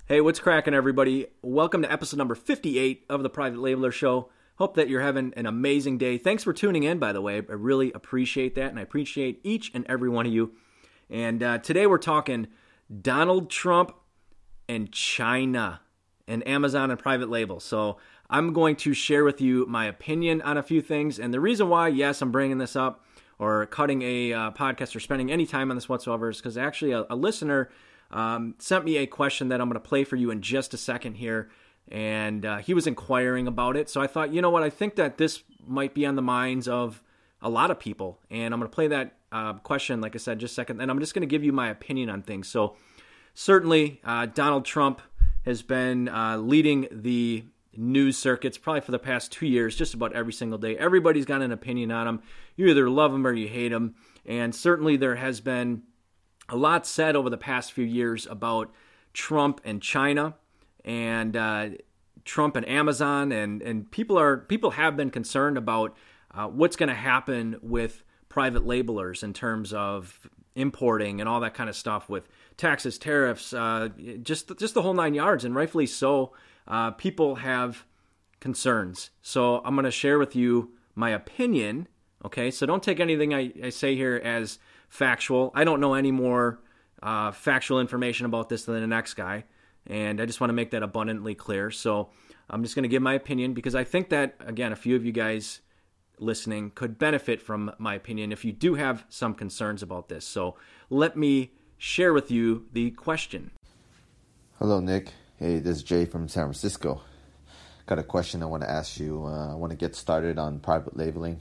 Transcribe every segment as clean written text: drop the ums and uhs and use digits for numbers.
Hey, what's cracking, everybody? Welcome to episode number 58 of the Private Labeler Show. Hope that you're having an amazing day. Thanks for tuning in, by the way. I really appreciate that, and I appreciate each and every one of you. And today we're talking Donald Trump and China and Amazon and private label. So I'm going to share with you my opinion on a few things. And the reason why, yes, I'm bringing this up or cutting a podcast or spending any time on this whatsoever is because actually a listener sent me a question that I'm going to play for you in just a second here. And he was inquiring about it. So I thought, you know what, I think that this might be on the minds of a lot of people. And I'm going to play that question, like I said, just a second. And I'm just going to give you my opinion on things. So certainly Donald Trump has been leading the news circuits probably for the past 2 years, just about every single day. Everybody's got an opinion on him. You either love him or you hate him. And certainly there has been a lot said over the past few years about Trump and China and Trump and Amazon, and people have been concerned about what's going to happen with private labelers in terms of importing and all that kind of stuff with taxes, tariffs, just the whole nine yards, and rightfully so. People have concerns. So I'm going to share with you my opinion. Okay, so don't take anything I say here as factual. I don't know any more factual information about this than the next guy, and I just want to make that abundantly clear. So I'm just going to give my opinion because I think that, again, a few of you guys listening could benefit from my opinion if you do have some concerns about this. So let me share with you the question. Hello, Nick. Hey, this is Jay from San Francisco. Got a question I want to ask you. I want to get started on private labeling,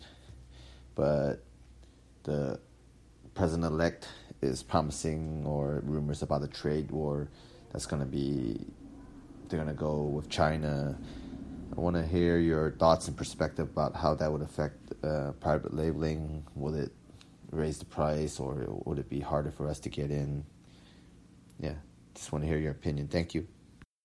but the president-elect is promising or rumors about a trade war that's going to be, they're going to go with China. I want to hear your thoughts and perspective about how that would affect private labeling. Will it raise the price or would it be harder for us to get in? Yeah, just want to hear your opinion. Thank you.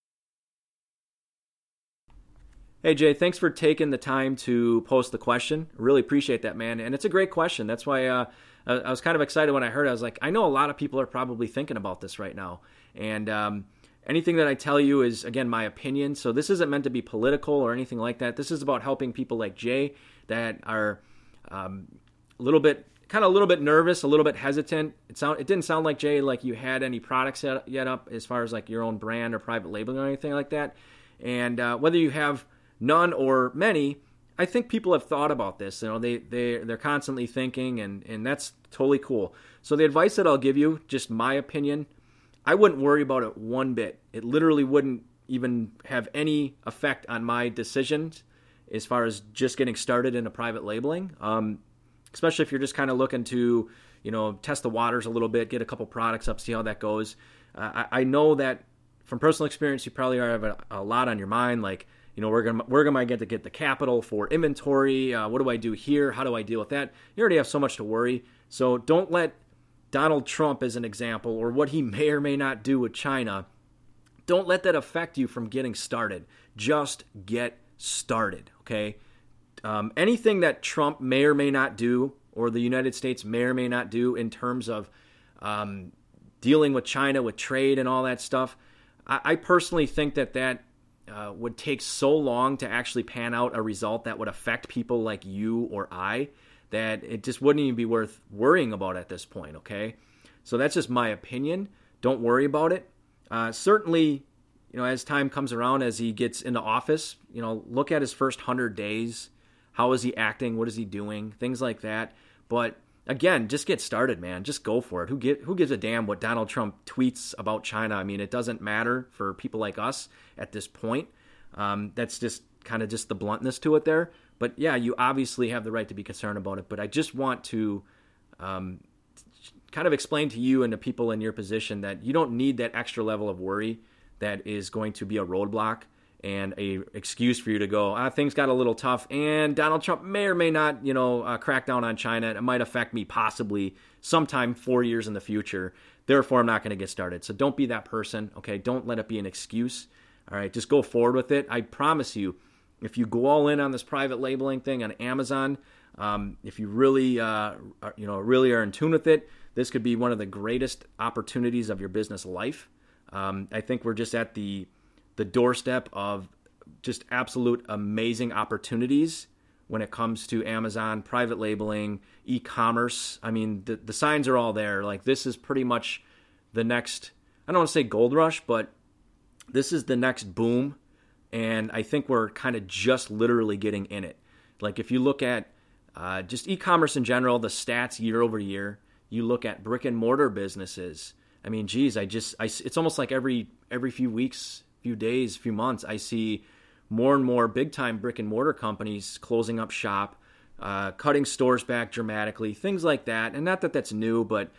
Hey, Jay, thanks for taking the time to post the question. Really appreciate that, man. And it's a great question. That's why I was kind of excited when I heard it. I was like, I know a lot of people are probably thinking about this right now. And anything that I tell you is, again, my opinion. So this isn't meant to be political or anything like that. This is about helping people like Jay that are a little bit nervous, a little bit hesitant. It didn't sound like, Jay, like you had any products yet up as far as like your own brand or private labeling or anything like that. And whether you have none or many, I think people have thought about this. You know, they're constantly thinking, and that's totally cool. So the advice that I'll give you, just my opinion, I wouldn't worry about it one bit. It literally wouldn't even have any effect on my decisions as far as just getting started into private labeling. Especially if you're just kind of looking to, test the waters a little bit, get a couple products up, see how that goes. I know that from personal experience, you probably have a lot on your mind, like, where am I going to get the capital for inventory? What do I do here? How do I deal with that? You already have so much to worry. So don't let Donald Trump, as an example, or what he may or may not do with China, don't let that affect you from getting started. Just get started, okay? Anything that Trump may or may not do, or the United States may or may not do in terms of dealing with China, with trade and all that stuff, I personally think that would take so long to actually pan out a result that would affect people like you or I that it just wouldn't even be worth worrying about at this point, okay? So that's just my opinion. Don't worry about it. Certainly, as time comes around, as he gets into office, look at his first 100 days. How is he acting? What is he doing? Things like that. But again, just get started, man. Just go for it. Who gives a damn what Donald Trump tweets about China? I mean, it doesn't matter for people like us at this point. That's just kind of just the bluntness to it there. But yeah, you obviously have the right to be concerned about it. But I just want to kind of explain to you and to people in your position that you don't need that extra level of worry that is going to be a roadblock and a excuse for you to go, things got a little tough, and Donald Trump may or may not, crack down on China. It might affect me possibly sometime 4 years in the future. Therefore, I'm not going to get started. So don't be that person, okay? Don't let it be an excuse. All right, just go forward with it. I promise you, if you go all in on this private labeling thing on Amazon, if you really, really are in tune with it, this could be one of the greatest opportunities of your business life. I think we're just at the doorstep of just absolute amazing opportunities when it comes to Amazon, private labeling, e-commerce. I mean, the signs are all there. Like, this is pretty much the next, I don't want to say gold rush, but this is the next boom. And I think we're kind of just literally getting in it. Like, if you look at just e-commerce in general, the stats year over year, you look at brick and mortar businesses. I mean, geez, it's almost like every few weeks, few days, few months, I see more and more big time brick and mortar companies closing up shop, cutting stores back dramatically, things like that. And not that that's new, but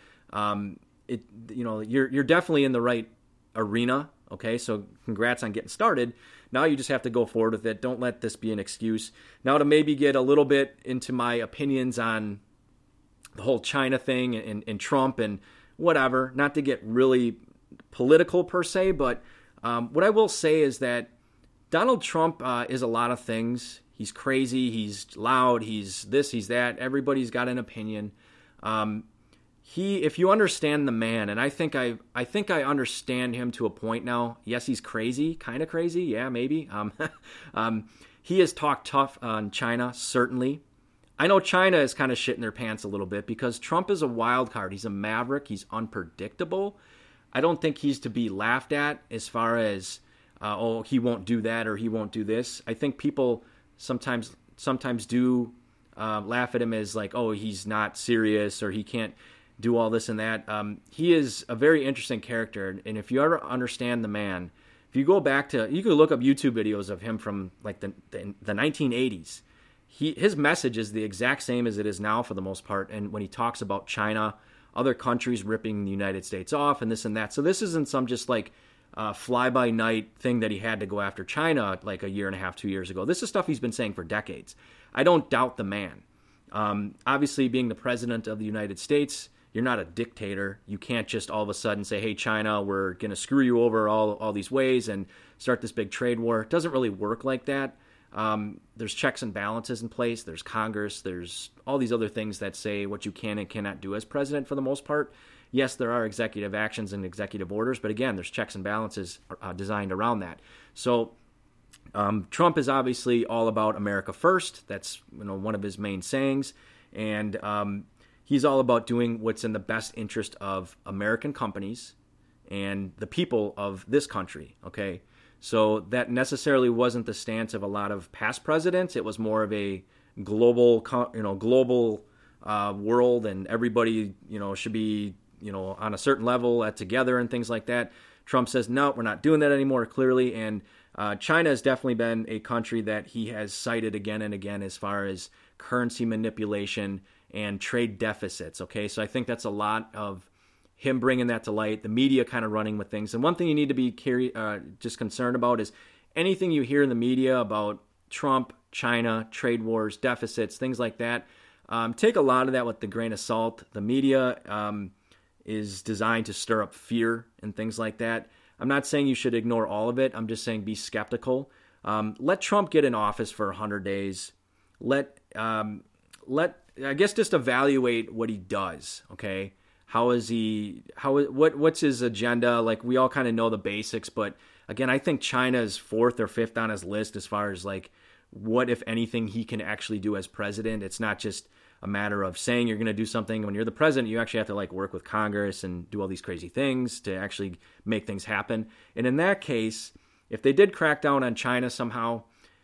you're definitely in the right arena. Okay, so congrats on getting started. Now you just have to go forward with it. Don't let this be an excuse. Now, to maybe get a little bit into my opinions on the whole China thing and Trump and whatever, not to get really political per se, but what I will say is that Donald Trump is a lot of things. He's crazy, he's loud, he's this, he's that. Everybody's got an opinion. If you understand the man, and I think I understand him to a point now. Yes, he's crazy, kind of crazy. Yeah, maybe. He has talked tough on China, certainly. I know China is kind of shitting their pants a little bit because Trump is a wild card. He's a maverick. He's unpredictable. I don't think he's to be laughed at as far as, he won't do that or he won't do this. I think people sometimes do laugh at him as like, oh, he's not serious or he can't do all this and that. He is a very interesting character, and if you ever understand the man, if you go back to, you can look up YouTube videos of him from like the 1980s. His message is the exact same as it is now for the most part, and when he talks about China, other countries ripping the United States off and this and that. So this isn't some just like fly-by-night thing that he had to go after China like a year and a half, 2 years ago. This is stuff he's been saying for decades. I don't doubt the man. Obviously, being the president of the United States, you're not a dictator. You can't just all of a sudden say, hey, China, we're going to screw you over all these ways and start this big trade war. It doesn't really work like that. There's checks and balances in place. There's Congress. There's all these other things that say what you can and cannot do as president for the most part. Yes, there are executive actions and executive orders, but again, there's checks and balances designed around that. So Trump is obviously all about America first. That's one of his main sayings. And he's all about doing what's in the best interest of American companies and the people of this country, okay? So that necessarily wasn't the stance of a lot of past presidents. It was more of a global world, and everybody, should be, on a certain level together and things like that. Trump says, no, we're not doing that anymore, clearly. And China has definitely been a country that he has cited again and again as far as currency manipulation and trade deficits, okay? So I think that's a lot of him bringing that to light, the media kind of running with things. And one thing you need to be just concerned about is anything you hear in the media about Trump, China, trade wars, deficits, things like that. Take a lot of that with a grain of salt. The media is designed to stir up fear and things like that. I'm not saying you should ignore all of it. I'm just saying be skeptical. Let Trump get in office for 100 days. I guess just evaluate what he does, okay? What's his agenda? Like, we all kind of know the basics, but again, I think China is 4th or 5th on his list as far as like what, if anything, he can actually do as president. It's not just a matter of saying you're going to do something. When you're the president, you actually have to like work with Congress and do all these crazy things to actually make things happen. And in that case, if they did crack down on China somehow,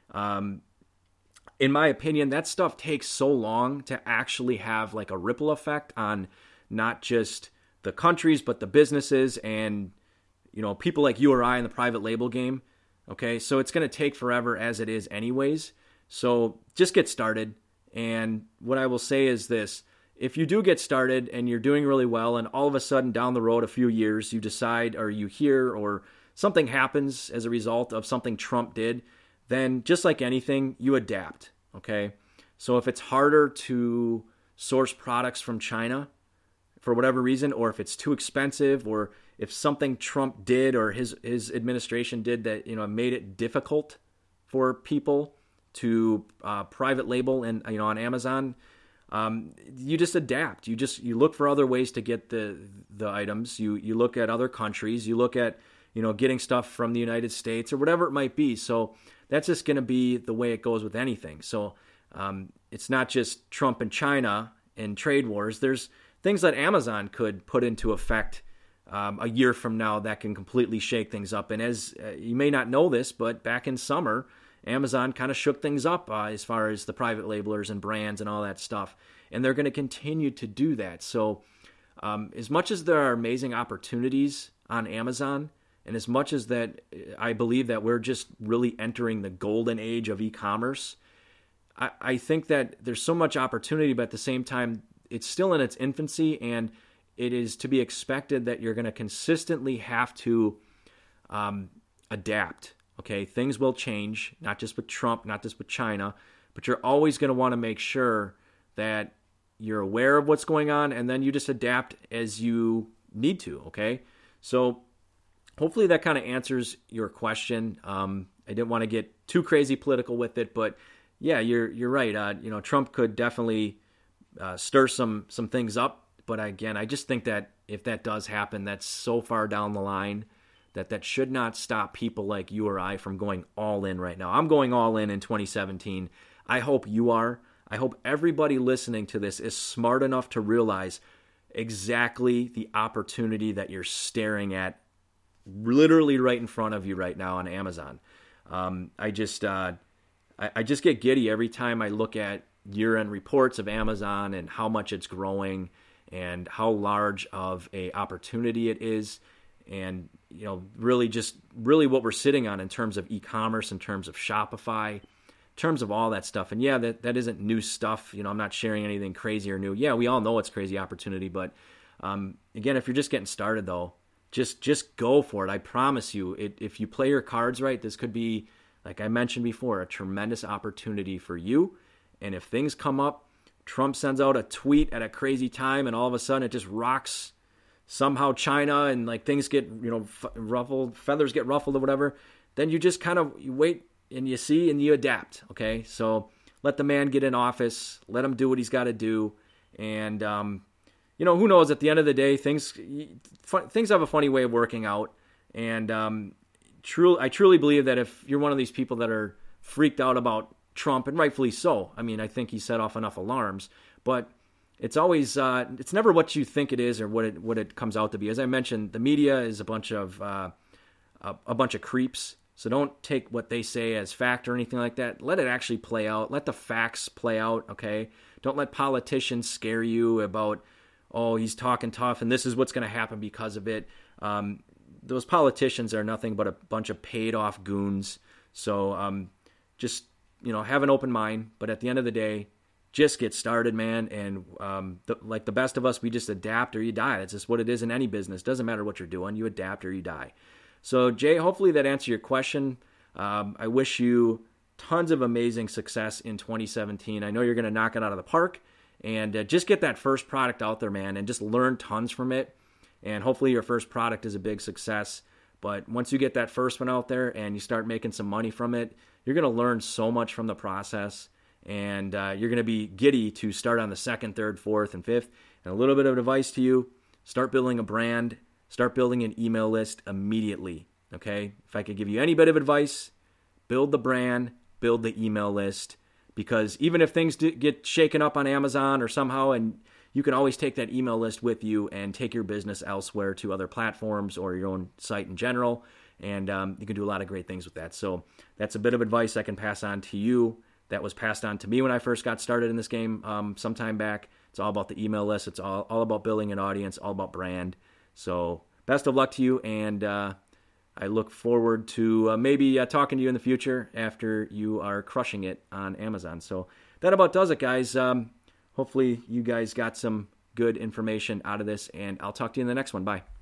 in my opinion, that stuff takes so long to actually have like a ripple effect on not just the countries, but the businesses and, people like you or I in the private label game. Okay. So it's going to take forever as it is anyways. So just get started. And what I will say is this: if you do get started and you're doing really well, and all of a sudden down the road, a few years, you decide, or you hear, or something happens as a result of something Trump did, then just like anything, you adapt. Okay. So if it's harder to source products from China for whatever reason, or if it's too expensive, or if something Trump did or his administration did that made it difficult for people to private label and on Amazon, you just adapt. You look for other ways to get the items. You look at other countries. You look at getting stuff from the United States or whatever it might be. So that's just going to be the way it goes with anything. So it's not just Trump and China and trade wars. There's things that Amazon could put into effect a year from now that can completely shake things up. And as you may not know this, but back in summer, Amazon kind of shook things up as far as the private labelers and brands and all that stuff. And they're going to continue to do that. So as much as there are amazing opportunities on Amazon, and as much as that I believe that we're just really entering the golden age of e-commerce, I think that there's so much opportunity, but at the same time, it's still in its infancy, and it is to be expected that you're going to consistently have to adapt. Okay, things will change, not just with Trump, not just with China, but you're always going to want to make sure that you're aware of what's going on, and then you just adapt as you need to. Okay, so hopefully that kind of answers your question. I didn't want to get too crazy political with it, but yeah, you're right. Trump could definitely stir some things up. But again, I just think that if that does happen, that's so far down the line that should not stop people like you or I from going all in right now. I'm going all in 2017. I hope you are. I hope everybody listening to this is smart enough to realize exactly the opportunity that you're staring at literally right in front of you right now on Amazon. I just get giddy every time I look at year-end reports of Amazon and how much it's growing and how large of a opportunity it is, and really what we're sitting on in terms of e-commerce, in terms of Shopify, in terms of all that stuff. And yeah, that isn't new stuff. I'm not sharing anything crazy or new. Yeah, we all know it's crazy opportunity, but again, if you're just getting started though, just go for it. I promise you, if you play your cards right, this could be, like I mentioned before, a tremendous opportunity for you. And if things come up, Trump sends out a tweet at a crazy time, and all of a sudden it just rocks somehow China, and like things get ruffled, feathers get ruffled or whatever. Then you just you wait and you see and you adapt. Okay, so let the man get in office, let him do what he's got to do, and who knows? At the end of the day, things have a funny way of working out, and I truly believe that if you're one of these people that are freaked out about Trump, and rightfully so. I mean, I think he set off enough alarms, but it's always it's never what you think it is or what it comes out to be. As I mentioned, the media is a bunch of creeps. So don't take what they say as fact or anything like that. Let it actually play out. Let the facts play out. Okay. Don't let politicians scare you about, oh, he's talking tough and this is what's going to happen because of it. Those politicians are nothing but a bunch of paid off goons. So just have an open mind, but at the end of the day, just get started, man. And like the best of us, we just adapt or you die. It's just what it is in any business. Doesn't matter what you're doing. You adapt or you die. So Jay, hopefully that answered your question. I wish you tons of amazing success in 2017. I know you're going to knock it out of the park, and just get that first product out there, man, and just learn tons from it. And hopefully your first product is a big success. But once you get that first one out there and you start making some money from it, you're going to learn so much from the process, and you're going to be giddy to start on the second, third, fourth, and fifth. And a little bit of advice to you, start building a brand, start building an email list immediately, okay? If I could give you any bit of advice, build the brand, build the email list, because even if things get shaken up on Amazon or somehow, and you can always take that email list with you and take your business elsewhere to other platforms or your own site in general. And you can do a lot of great things with that. So that's a bit of advice I can pass on to you that was passed on to me when I first got started in this game some time back. It's all about the email list. It's all about building an audience, all about brand. So best of luck to you, and I look forward to maybe talking to you in the future after you are crushing it on Amazon. So that about does it, guys. Hopefully you guys got some good information out of this, and I'll talk to you in the next one. Bye.